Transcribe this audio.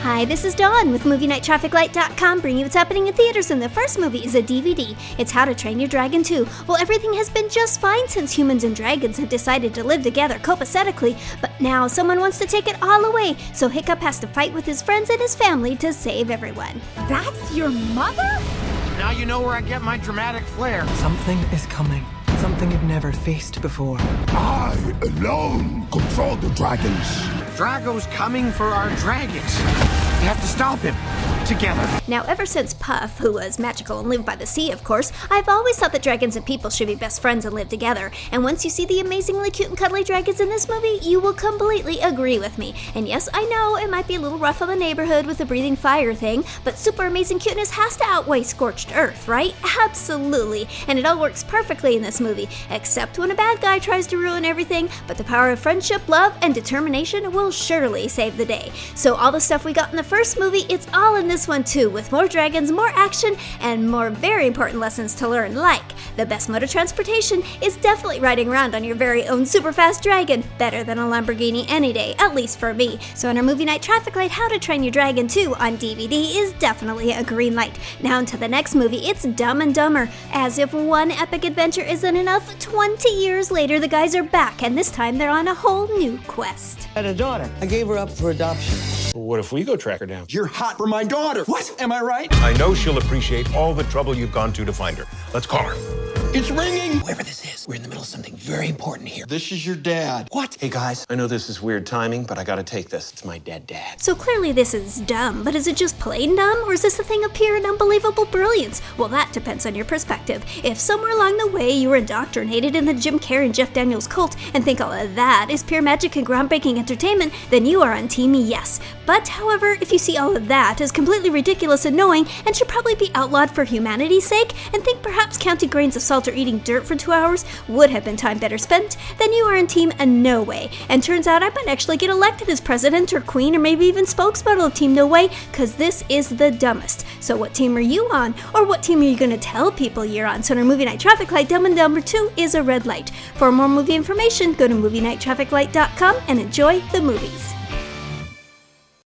Hi, this is Dawn with MovieNightTrafficLight.com, bringing you what's happening in theaters, and the first movie is a DVD. It's How to Train Your Dragon 2. Well, everything has been just fine since humans and dragons have decided to live together copacetically, but now someone wants to take it all away, so Hiccup has to fight with his friends and his family to save everyone. That's your mother? Now you know where I get my dramatic flair. Something is coming. Something you've never faced before. I alone control the dragons. Drago's coming for our dragons. We have to stop him. Together. Now, ever since Puff, who was magical and lived by the sea, of course, I've always thought that dragons and people should be best friends and live together. And once you see the amazingly cute and cuddly dragons in this movie, you will completely agree with me. And yes, I know it might be a little rough on the neighborhood with the breathing fire thing, but super amazing cuteness has to outweigh scorched earth, right? Absolutely. And it all works perfectly in this movie, except when a bad guy tries to ruin everything, but the power of friendship, love, and determination will surely save the day. So all the stuff we got in the first movie, it's all in this one too, with more dragons, more action, and more very important lessons to learn, like the best mode of transportation is definitely riding around on your very own super fast dragon, better than a Lamborghini any day, at least for me. So in our movie night traffic light, How to Train Your Dragon 2 on DVD is definitely a green light. Now into the next movie, it's Dumb and Dumber. As if one epic adventure isn't enough, 20 years later the guys are back, and this time they're on a whole new quest. I had a daughter. I gave her up for adoption. What if we go track her down? You're hot for my daughter. What? Am I right? I know she'll appreciate all the trouble you've gone to find her. Let's call her. It's ringing. Whoever this is, we're in the middle of something very important here. This is your dad. What? Hey guys, I know this is weird timing, but I gotta take this. It's my dead dad. So clearly this is dumb, but is it just plain dumb, or is this a thing of pure and unbelievable brilliance? Well, that depends on your perspective. If somewhere along the way you were indoctrinated in the Jim Carrey and Jeff Daniels cult and think all of that is pure magic and groundbreaking entertainment, then you are on Team Yes. But however, if you see all of that as completely ridiculous and annoying and should probably be outlawed for humanity's sake, and think perhaps counting grains of salt or eating dirt for 2 hours would have been time better spent, then you are in Team No Way. And turns out I might actually get elected as president or queen or maybe even spokesmodel of Team No Way, cause this is the dumbest. So what team are you on? Or what team are you gonna tell people you're on? So in our movie night traffic light, Dumb and Dumber 2 is a red light. For more movie information, go to MovieNightTrafficLight.com and enjoy the movies.